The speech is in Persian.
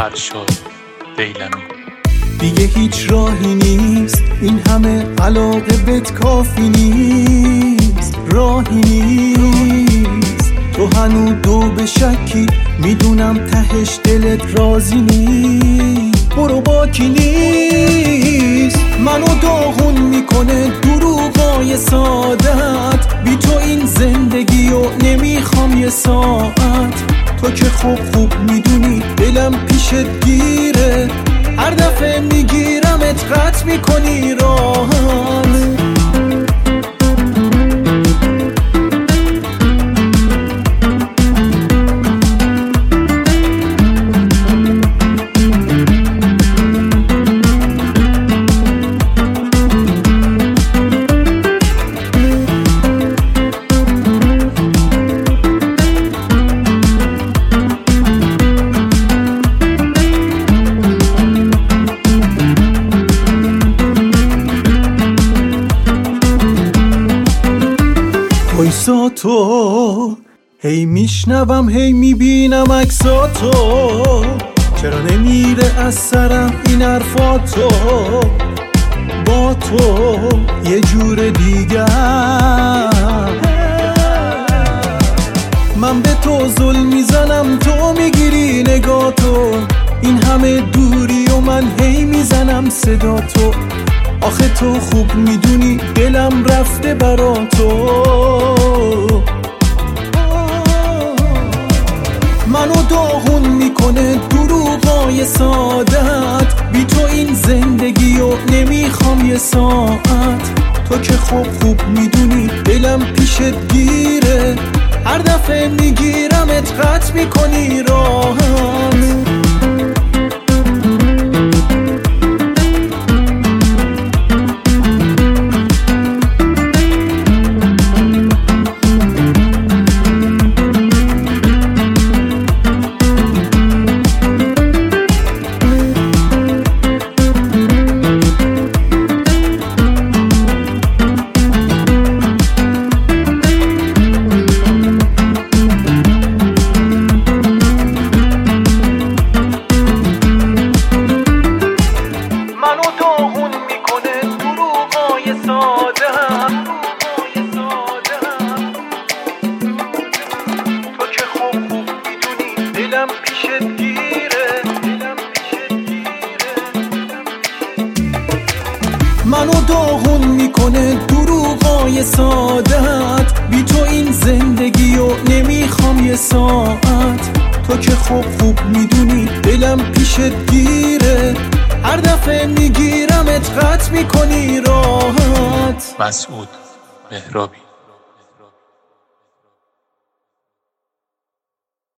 فرشاد دیلمی. دیگه هیچ راهی نیست، این همه علاقه بهت کافی نیست، راهی نیست. تو هنو دو به شکی، میدونم تهش دلت راضی نیست، برو باکی نیست. منو داغون میکنه دروغای سادت، بی تو این زندگی و نمیخوام یه ساعت. تو که خوب میدونی دلم پیشت گیره، هر دفعه میگیرمت قطع میکنی راحت. وایسا تو، هی میشنوم هی میبینم عکساتو، چرا نمیره از سرم این حرفاتو؟ با تو یه جور دیگر، من به تو ظلم میزنم تو میگیری نگاتو، این همه دوری و من هی میزنم صداتو. آخه تو خوب میدونی دلم رفته برا تو، منو داغون میکنه دروغای سادت، بی تو این زندگی و نمیخوام یه ساعت. تو که خوب میدونی دلم پیشت گیره، هر دفعه میگیرمت قطع میکنی راحت. تو که خوب میدونی دلم پیشت گیره، منو داغون میکنه دروغای سادت، بی تو این زندگی و نمیخوام یه ساعت. تو که خوب میدونی دلم پیشت گیره، هر دفعه میگیرمت قطع میکنی راحت. مسعود مهرابی.